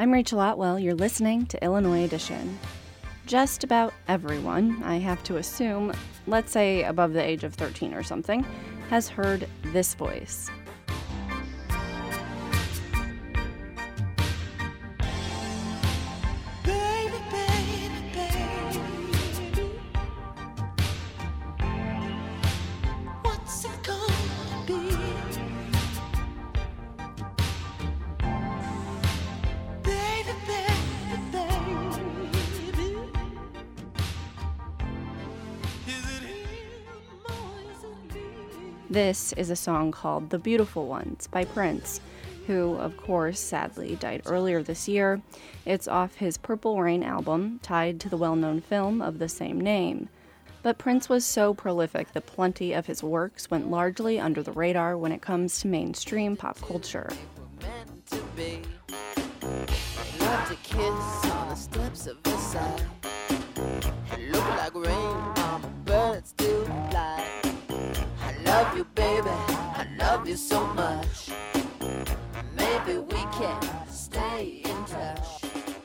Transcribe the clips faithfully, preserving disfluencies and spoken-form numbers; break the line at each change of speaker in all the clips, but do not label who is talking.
I'm Rachel Otwell. You're listening to Illinois Edition. Just about everyone, I have to assume, let's say above the age of thirteen or something, has heard this voice. This is a song called The Beautiful Ones by Prince, who, of course, sadly died earlier this year. It's off his Purple Rain album, tied to the well-known film of the same name. But Prince was so prolific that plenty of his works went largely under the radar when it comes to mainstream pop culture.
I love you, baby, I love you so much. Maybe we can stay in touch.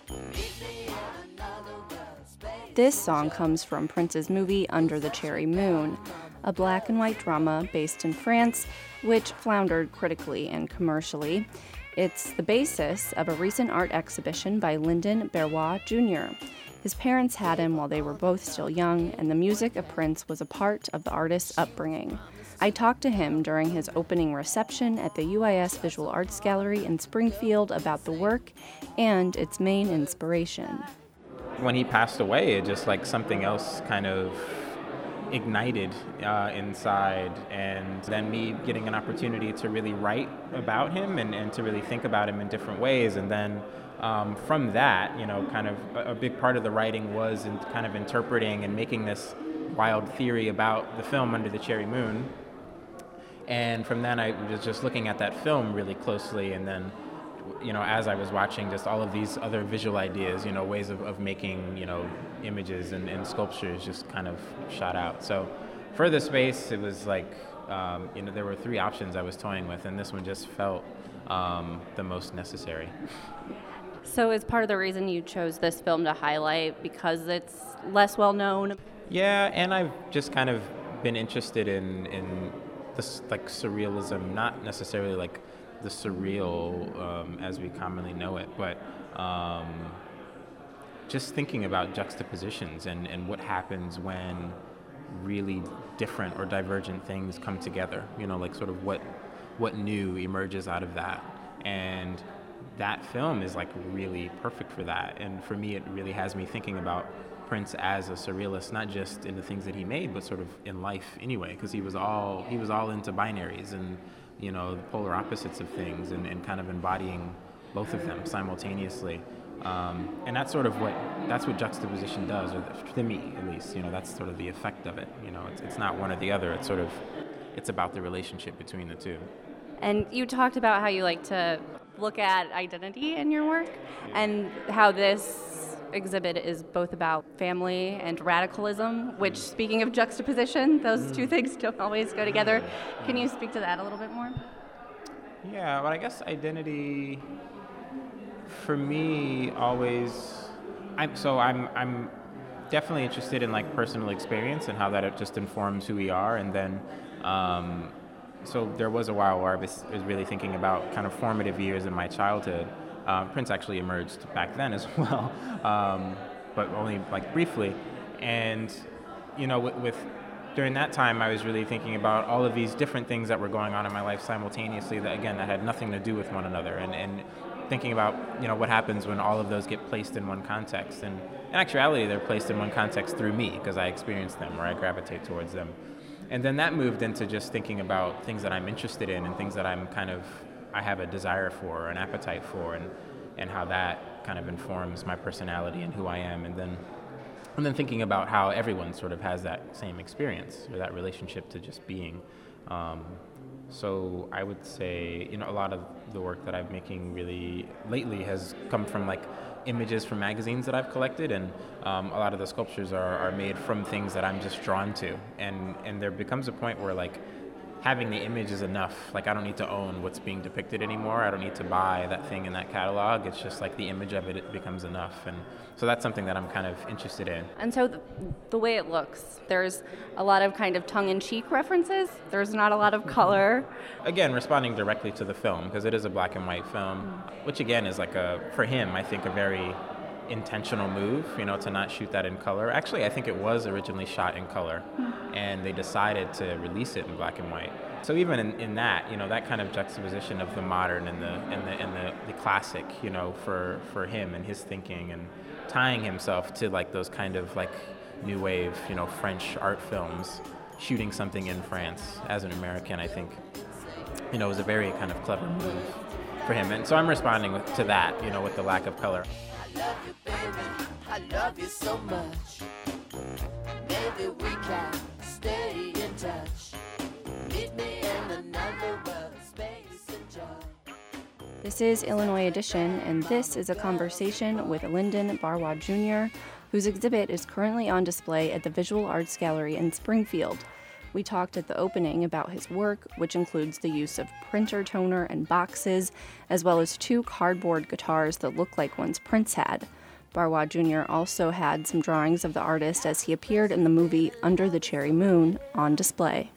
This song comes from Prince's movie Under the Cherry Moon, a black and white drama based in France, which floundered critically and commercially. It's the basis of a recent art exhibition by Lyndon Berrois Junior His parents had him while they were both still young, and the music of Prince was a part of the artist's upbringing. I talked to him during his opening reception at the U I S Visual Arts Gallery in Springfield about the work and its main inspiration.
When he passed away, it just like something else kind of ignited uh, inside, and then me getting an opportunity to really write about him and, and to really think about him in different ways. And then um, from that, you know, kind of a, a big part of the writing was in kind of interpreting and making this wild theory about the film Under the Cherry Moon. And from then I was just looking at that film really closely, and then, you know, as I was watching just all of these other visual ideas, you know, ways of, of making, you know, images and, and sculptures just kind of shot out. So for the space, it was like, um, you know, there were three options I was toying with, and this one just felt um, the most necessary.
So is part of the reason you chose this film to highlight because it's less well known?
Yeah, and I've just kind of been interested in, in this like surrealism, not necessarily like the surreal um, as we commonly know it, but um, just thinking about juxtapositions and, and what happens when really different or divergent things come together, you know, like sort of what what new emerges out of that. And that film is like really perfect for that. And for me, it really has me thinking about Prince as a surrealist, not just in the things that he made, but sort of in life anyway, because he was all he was all into binaries and, you know, the polar opposites of things, and, and kind of embodying both of them simultaneously. Um, and that's sort of what that's what juxtaposition does, or to me at least. You know, that's sort of the effect of it. You know, it's it's not one or the other. It's sort of it's about the relationship between the two.
And you talked about how you like to look at identity in your work, and how this exhibit is both about family and radicalism, which, speaking of juxtaposition, those two things don't always go together. Can you speak to that a little bit more?
Yeah, well, I guess identity, for me, always, I'm, so I'm I'm definitely interested in like personal experience and how that it just informs who we are. And then, um, so there was a while where I was, was really thinking about kind of formative years in my childhood. Uh, Prince actually emerged back then as well, um, but only like briefly. And, you know, with, with during that time, I was really thinking about all of these different things that were going on in my life simultaneously that, again, that had nothing to do with one another. And, and thinking about, you know, what happens when all of those get placed in one context. And in actuality, they're placed in one context through me because I experience them or I gravitate towards them. And then that moved into just thinking about things that I'm interested in and things that I'm kind of I have a desire for, or an appetite for, and, and how that kind of informs my personality and who I am. And then and then thinking about how everyone sort of has that same experience or that relationship to just being. Um, so I would say, you know, a lot of the work that I'm making really lately has come from like images from magazines that I've collected, and um, a lot of the sculptures are, are made from things that I'm just drawn to. And, and there becomes a point where like having the image is enough. Like, I don't need to own what's being depicted anymore. I don't need to buy that thing in that catalog. It's just like the image of it, it becomes enough. And so that's something that I'm kind of interested in.
And so the, the way it looks, there's a lot of kind of tongue-in-cheek references. There's not a lot of color.
Again, responding directly to the film, because it is a black and white film, which again is like a, for him, I think a very intentional move, you know, to not shoot that in color. Actually, I think it was originally shot in color, and they decided to release it in black and white. So even in, in that, you know, that kind of juxtaposition of the modern and the and the and the, the classic, you know, for, for him and his thinking, and tying himself to like those kind of like new wave, you know, French art films, shooting something in France as an American, I think, you know, was a very kind of clever move for him. And so I'm responding with, to that, you know, with the lack of color.
I love you, baby. I love you so much. Maybe we can stay in touch. Meet me in another world, space and joy.
This is Illinois Edition, and this is a conversation with Lyndon Barwa Junior, whose exhibit is currently on display at the Visual Arts Gallery in Springfield. We talked at the opening about his work, which includes the use of printer toner and boxes, as well as two cardboard guitars that look like ones Prince had. Barwa Junior also had some drawings of the artist as he appeared in the movie Under the Cherry Moon on display.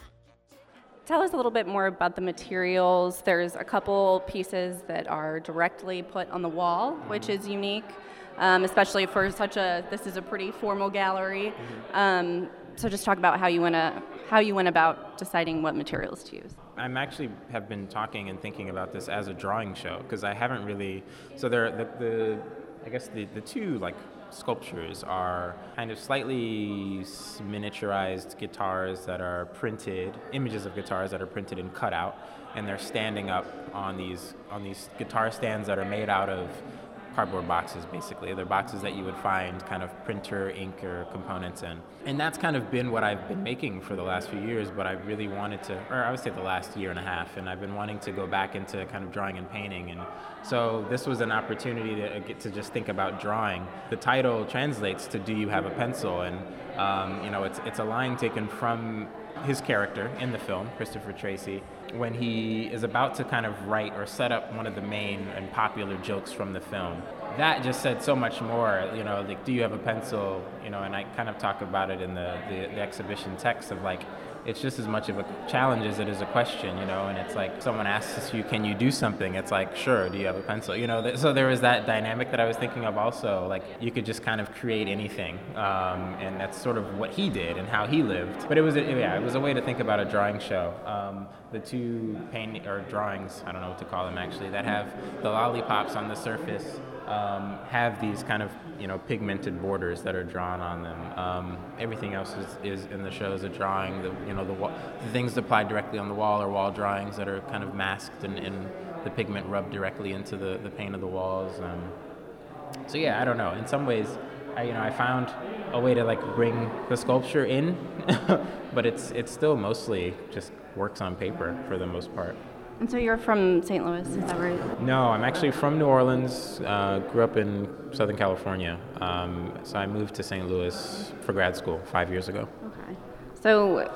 Tell us a little bit more about the materials. There's a couple pieces that are directly put on the wall, which is unique, um, especially for such a, this is a pretty formal gallery. Um, so just talk about how you went to, how you went about deciding what materials to use.
I'm actually have been talking and thinking about this as a drawing show, because I haven't really, so there, the, the I guess the, the two like sculptures are kind of slightly miniaturized guitars that are printed, images of guitars that are printed and cut out, and they're standing up on these on these guitar stands that are made out of cardboard boxes, basically. They're boxes that you would find kind of printer, ink, or components in. And that's kind of been what I've been making for the last few years, but I really wanted to, or I would say the last year and a half, and I've been wanting to go back into kind of drawing and painting. And so this was an opportunity to get to just think about drawing. The title translates to "Do you have a pencil?" And um, you know, it's it's a line taken from his character in the film, Christopher Tracy, when he is about to kind of write or set up one of the main and popular jokes from the film. That just said so much more, you know, like, do you have a pencil? You know, and I kind of talk about it in the, the, the exhibition text of like, it's just as much of a challenge as it is a question, you know, and it's like someone asks you, can you do something? It's like, sure, do you have a pencil? You know, th- so there was that dynamic that I was thinking of also, like you could just kind of create anything, um, and that's sort of what he did and how he lived. But it was, a, yeah, it was a way to think about a drawing show. Um, the two paint or drawings, I don't know what to call them actually, that have the lollipops on the surface, um, have these kind of, you know, pigmented borders that are drawn on them. Um, everything else is, is in the show is a drawing. The, you know, the, wa- the things applied directly on the wall are wall drawings that are kind of masked and, and the pigment rubbed directly into the, the paint of the walls. Um, so yeah, I don't know. In some ways, I, you know, I found a way to like bring the sculpture in, but it's it's still mostly just works on paper for the most part.
And so you're from Saint Louis, is that right?
No, I'm actually from New Orleans, uh, grew up in Southern California. Um, so I moved to Saint Louis for grad school five years ago.
Okay. So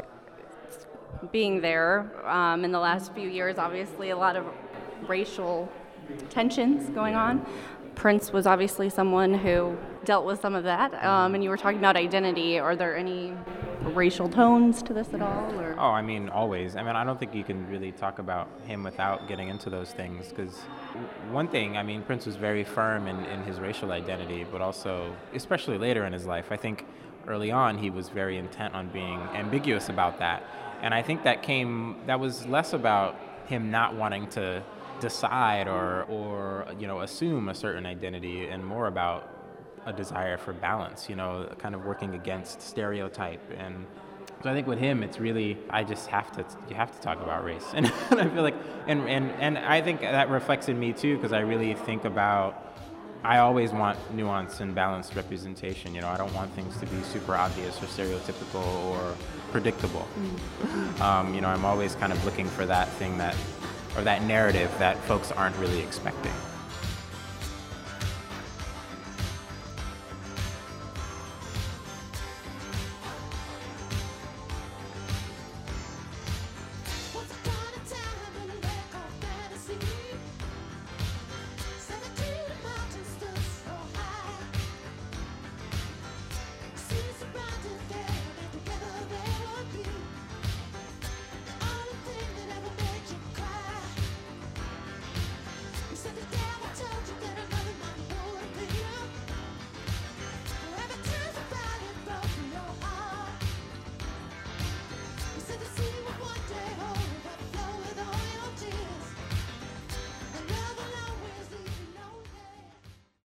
being there um, in the last few years, obviously a lot of racial tensions going on. Prince was obviously someone who dealt with some of that, um, and you were talking about identity. Are there any racial tones to this at all? Or?
Oh, I mean, always. I mean, I don't think you can really talk about him without getting into those things, because one thing, I mean, Prince was very firm in, in his racial identity, but also, especially later in his life, I think early on he was very intent on being ambiguous about that. And I think that came, that was less about him not wanting to decide or, or you know, assume a certain identity, and more about a desire for balance, you know, kind of working against stereotype. And so I think with him, it's really, I just have to, you have to talk about race. And, and I feel like, and, and, and I think that reflects in me too, because I really think about, I always want nuance and balanced representation. You know, I don't want things to be super obvious or stereotypical or predictable. Mm-hmm. Um, you know, I'm always kind of looking for that thing that, or that narrative that folks aren't really expecting.